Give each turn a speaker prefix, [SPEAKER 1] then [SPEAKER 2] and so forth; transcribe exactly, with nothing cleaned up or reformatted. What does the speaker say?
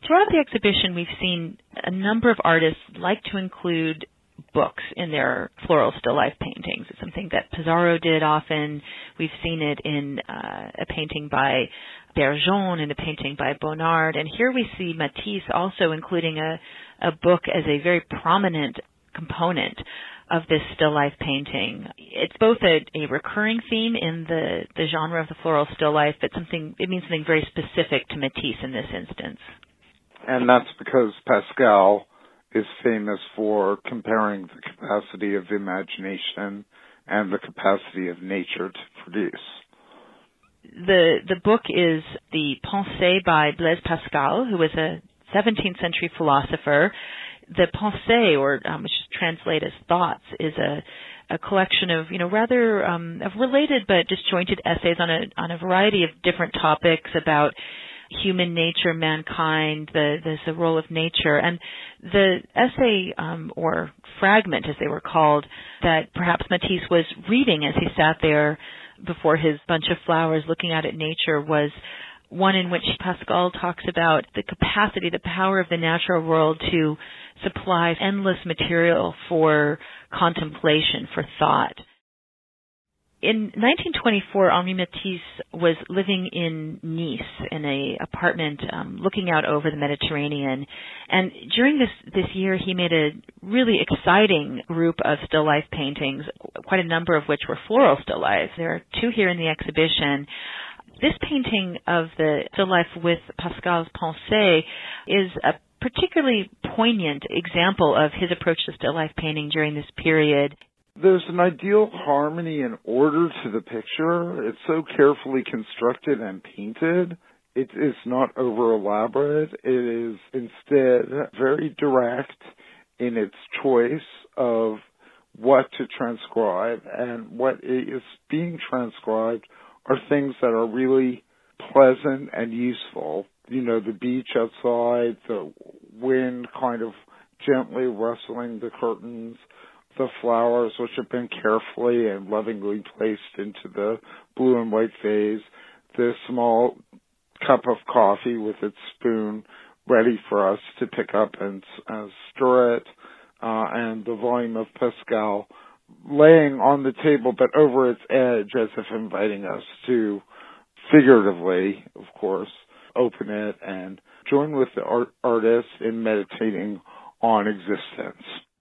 [SPEAKER 1] Throughout the exhibition, we've seen a number of artists like to include books in their floral still life paintings. It's something that Pissarro did often. We've seen it in uh, a painting by Bergeon and a painting by Bonnard. And here we see Matisse also including a, a book as a very prominent component of this still life painting. It's both a, a recurring theme in the, the genre of the floral still life, but something it means something very specific to Matisse in this instance.
[SPEAKER 2] And that's because Pascal is famous for comparing the capacity of imagination and the capacity of nature to produce.
[SPEAKER 1] The the book is the Pensées by Blaise Pascal, who was a seventeenth century philosopher. The Pensées, or um, which is translated as thoughts, is a, a collection of you know rather um, of related but disjointed essays on a on a variety of different topics about human nature, mankind, the, the the role of nature, and the essay um, or fragment, as they were called, that perhaps Matisse was reading as he sat there before his bunch of flowers, looking out at nature, was one in which Pascal talks about the capacity, the power of the natural world to supply endless material for contemplation, for thought. In nineteen twenty-four, Henri Matisse was living in Nice in an apartment um, looking out over the Mediterranean. And during this, this year, he made a really exciting group of still life paintings, quite a number of which were floral still life. There are two here in the exhibition. This painting of the still life with Pascal's Pensées is a particularly poignant example of his approach to still life painting during this period.
[SPEAKER 2] There's an ideal harmony and order to the picture. It's so carefully constructed and painted. It is not over-elaborate. It is instead very direct in its choice of what to transcribe, and what is being transcribed are things that are really pleasant and useful. You know, the beach outside, the wind kind of gently rustling the curtains, the flowers which have been carefully and lovingly placed into the blue and white vase, the small cup of coffee with its spoon ready for us to pick up and uh, stir it, uh, and the volume of Pascal laying on the table but over its edge as if inviting us to, figuratively, of course, open it and join with the art- artist in meditating on existence.